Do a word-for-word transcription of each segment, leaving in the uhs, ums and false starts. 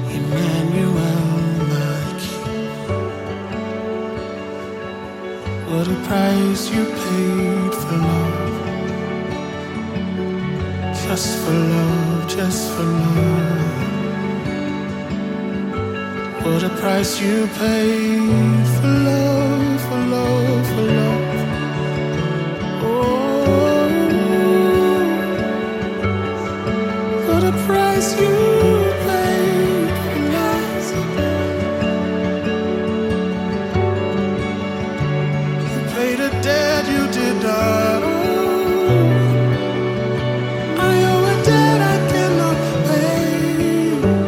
Emmanuel, my King. What a price you paid for love, just for love, just for love. What a price you paid for love, for love, for love. What a price you paid for love. You paid a debt you did not owe. I owe a debt I cannot pay.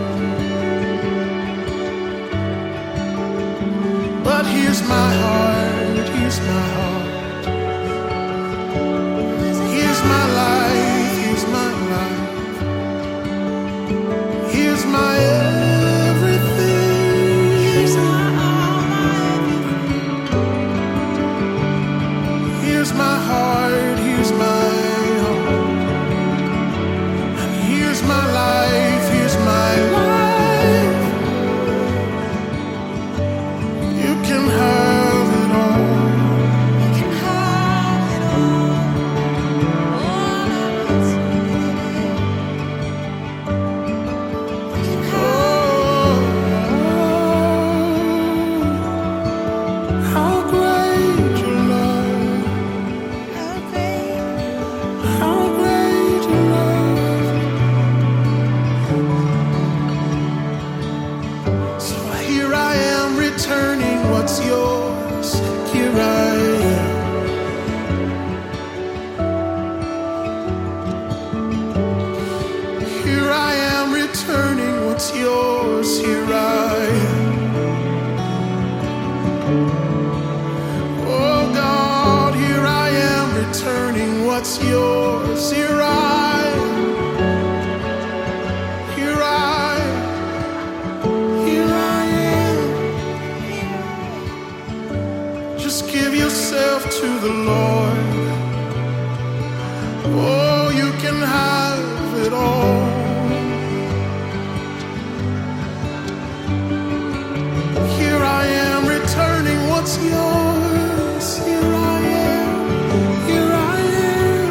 But here's my heart, here's my heart. Here's my life, here's my life. Here's my everything. Here's my all, my everything. Here's my heart, here's my heart. And here's my life, here's my life. You can have it all. You can have it all. All of it. How great your love, how great, how great your love. So here I am returning what's yours. Here I am. Here I am returning what's yours. Here I am. Oh God, here I am returning what's yours. Here I am. Here I am. Here I am. Just give yourself to the Lord. Oh, you can have it all. Here I am returning what's yours. Here I am, here I am.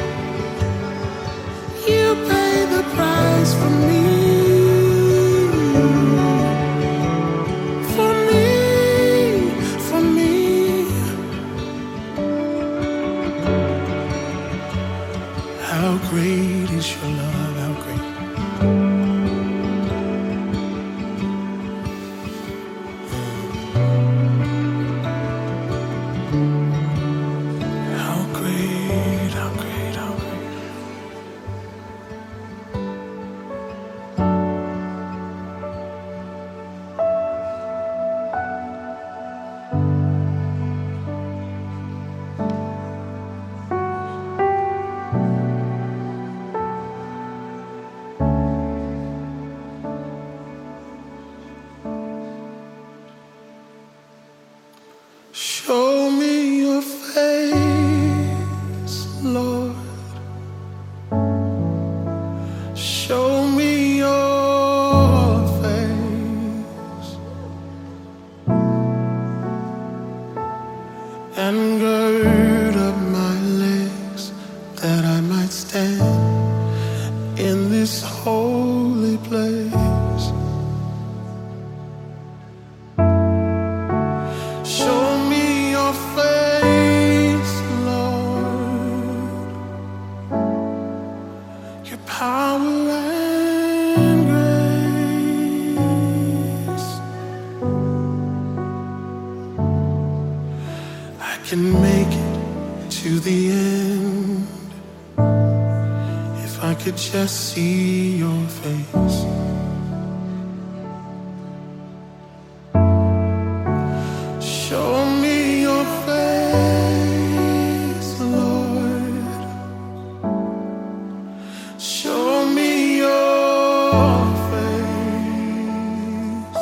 You pay the price for me, for me, for me. How great is your love, how great. How great, how great, how great. Show me your face, Lord. Show me your face and gird up my legs that I might stand in this holy place. Show me your face, Lord, your power and grace. I can make it to the end if I could just see your face. Show me your face, Lord. Show me your face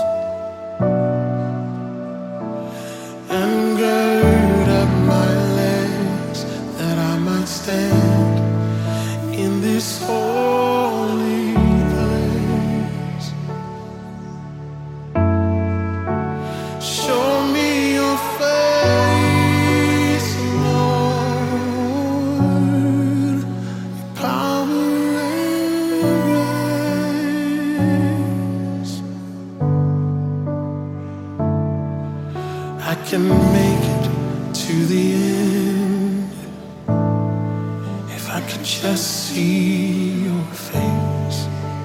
and gird up my legs that I might stand in this holy place. can make it to the end if I could just see your face.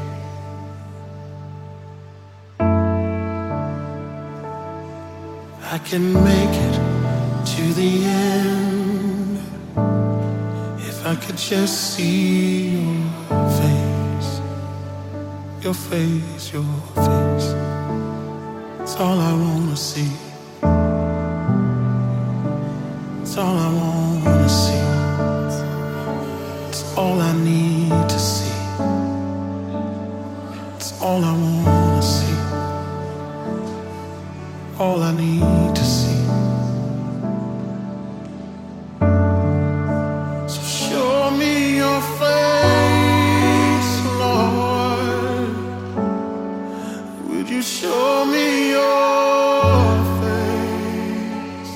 I can make it to the end if I could just see your face. Your face, your face. It's all I wanna see. It's all I wanna see. It's all I need to see. It's all I wanna see. All I need to see. So show me your face, Lord. Would you show me your face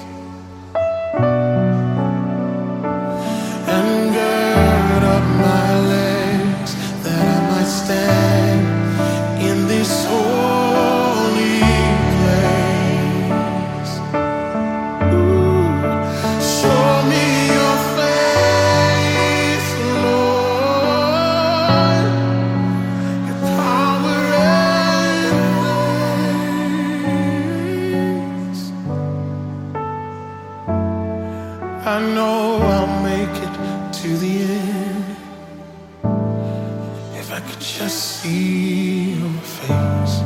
and gird up my legs that I might stand in this holy place? Ooh, show me your face, Lord, your power and grace. I know I'll make it to the end if I could just see your face.